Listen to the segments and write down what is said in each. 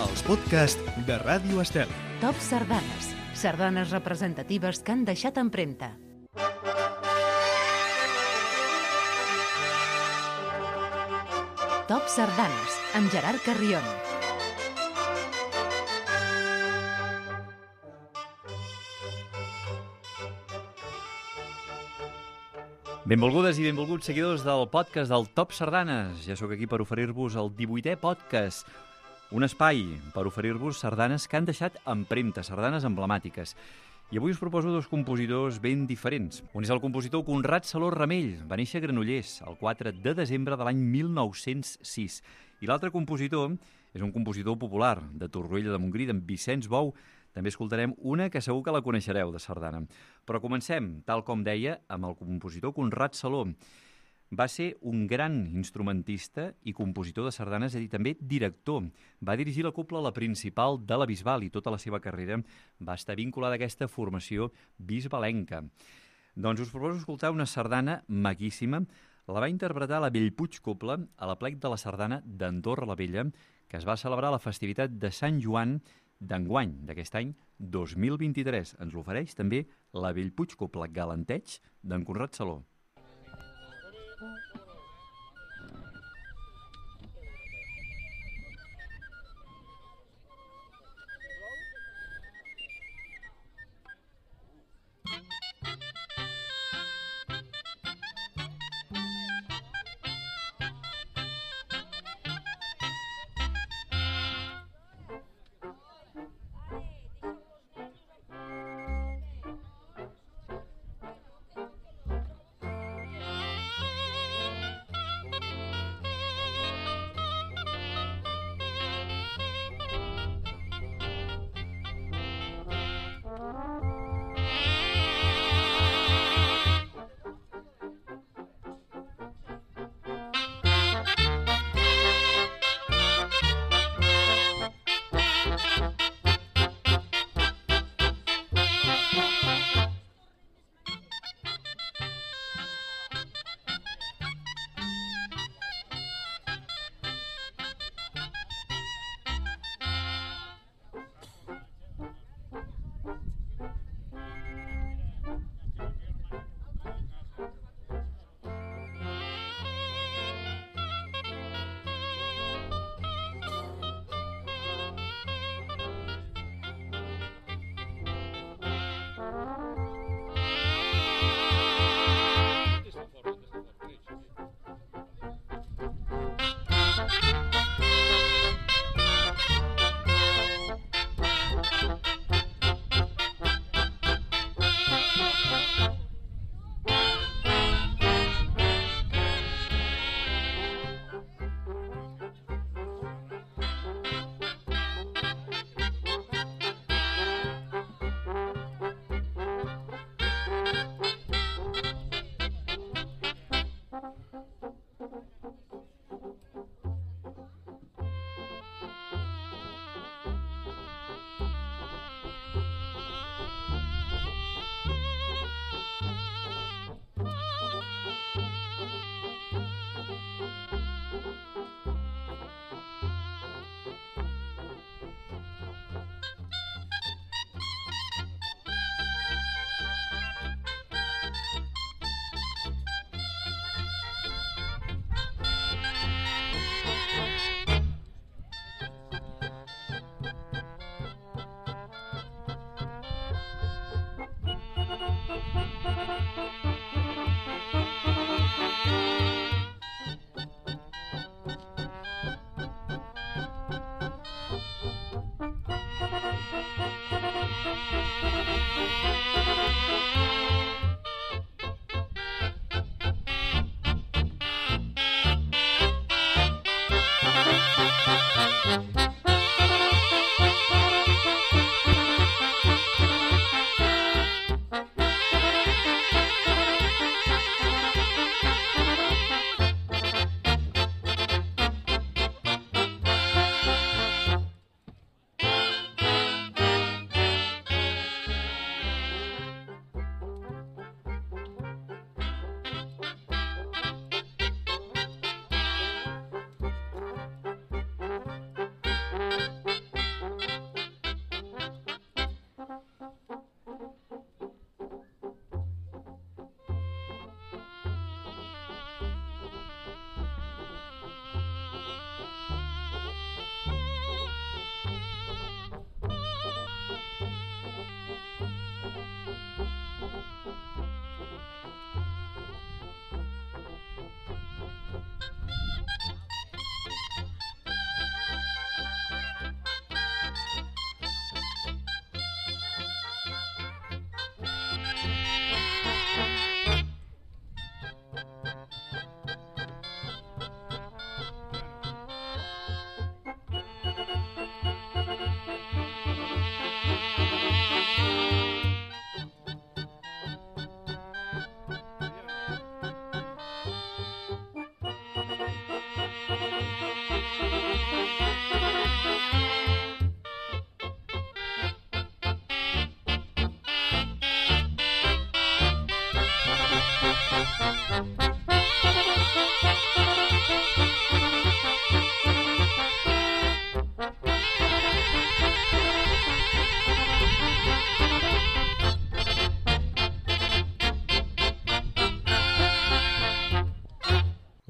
els podcasts de Ràdio Estel. Top Sardanes. Sardanes representatives que han deixat empremta. Top Sardanes, amb Gerard Carrion. Benvolgudes i benvolguts seguidors del podcast del Top Sardanes. Ja sóc aquí per oferir-vos el 18è podcast, un espai per oferir-vos sardanes que han deixat empremta, sardanes emblemàtiques. I avui us proposo dos compositors ben diferents. Un és el compositor Conrad Saló Ramell, va néixer a Granollers el 4 de desembre de l'any 1906. I l'altre compositor és un compositor popular de Torroella de Montgrí, d'en Vicenç Bou. També escoltarem una que segur que la coneixereu, de sardana. Però comencem, tal com deia, amb el compositor Conrad Saló. Va ser un gran instrumentista i compositor de sardanes, és a dir, també director. Va dirigir la cobla La Principal de la Bisbal i tota la seva carrera va estar vinculada a aquesta formació bisbalenca. Doncs us proposo escoltar una sardana maquíssima. La va interpretar la Bellpuig Cobla a l'aplec de la sardana d'Andorra la Vella, que es va celebrar a la festivitat de Sant Joan d'enguany, d'aquest any 2023. Ens l'ofereix també la Bellpuig Cobla Galanteig d'en Conrad Saló.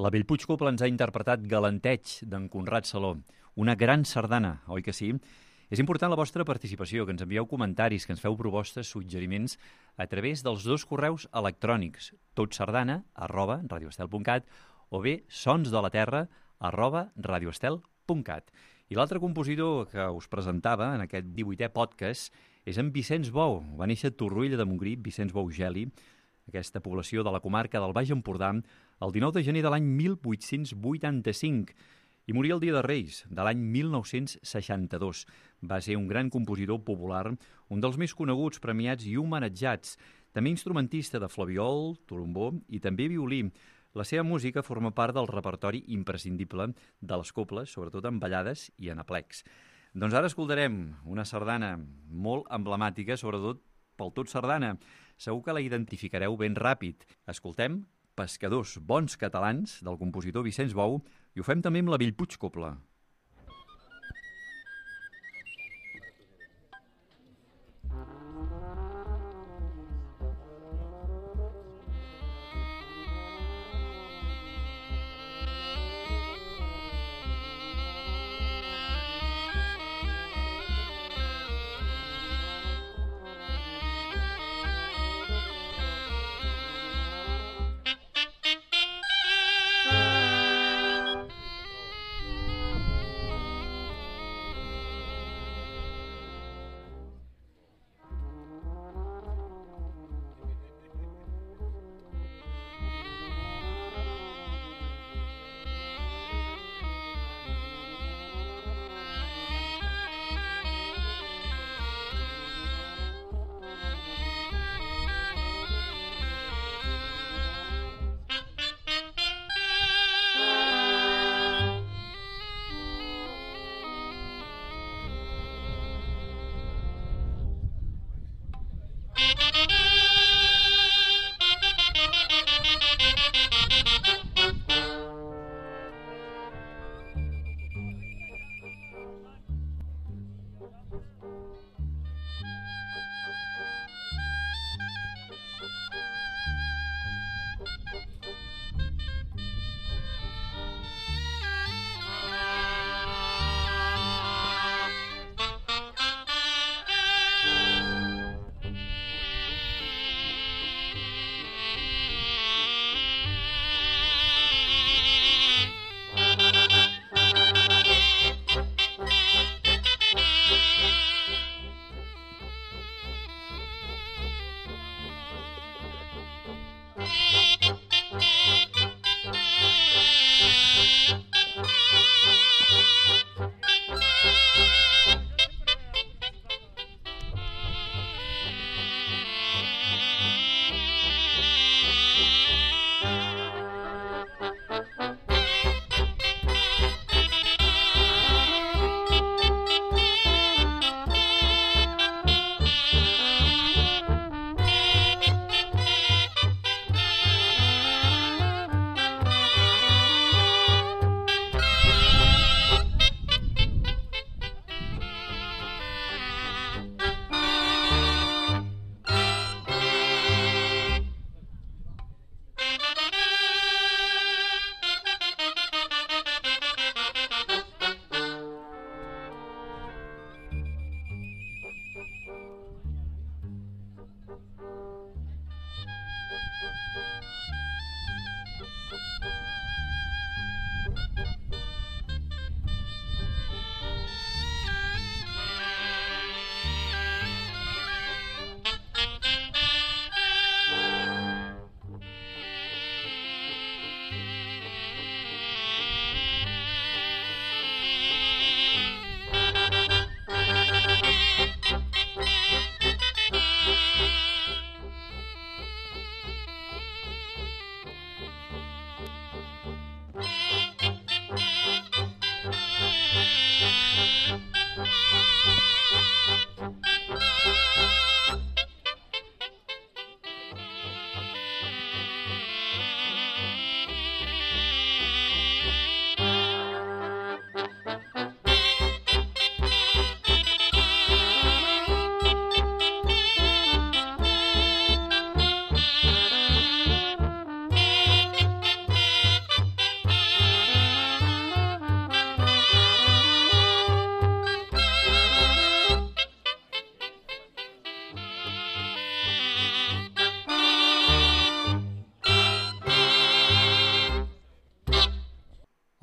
La Bellpuig Copla ens ha interpretat Galanteig d'en Conrad Saló. Una gran sardana, oi que sí? És important la vostra participació, que ens envieu comentaris, que ens feu propostes, suggeriments a través dels 2 correus electrònics, totsardana@radioestel.cat o bé sonsdelaterra@radioestel.cat. I l'altre compositor que us presentava en aquest 18è podcast és en Vicenç Bou. Va néixer a Torroella de Montgrí, Vicenç Bou Geli, aquesta població de la comarca del Baix Empordà, el 19 de gener de l'any 1885 i moria el dia de Reis, de l'any 1962. Va ser un gran compositor popular, un dels més coneguts, premiats i homenatjats, també instrumentista de flabiol, trombó i també violí. La seva música forma part del repertori imprescindible de les coples, sobretot en ballades i en aplecs. Doncs ara escoltarem una sardana molt emblemàtica, sobretot pel tot sardana. Segur que la identificareu ben ràpid. Escoltem Pescadors bons catalans, del compositor Vicenç Bou, i ho fem també amb la Bellpuig Copla.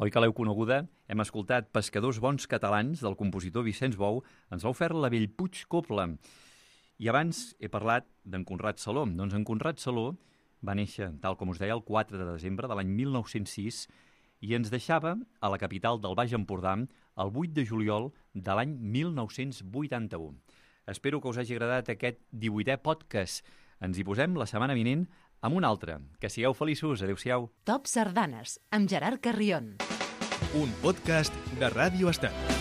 Oi que l'heu coneguda? Hem escoltat Pescadors bons catalans del compositor Vicenç Bou, ens l'ha ofert la Bellpuig Copla. I abans he parlat d'en Conrad Saló. Doncs en Conrad Saló va néixer, tal com us deia, el 4 de desembre de l'any 1906 i ens deixava a la capital del Baix Empordà el 8 de juliol de l'any 1981. Espero que us hagi agradat aquest 18è podcast. Ens hi posem la setmana vinent amb un altre. Que sigueu feliços. Adéu-siau. Top Sardanes, amb Gerard Carrion. Un podcast de Ràdio Estel.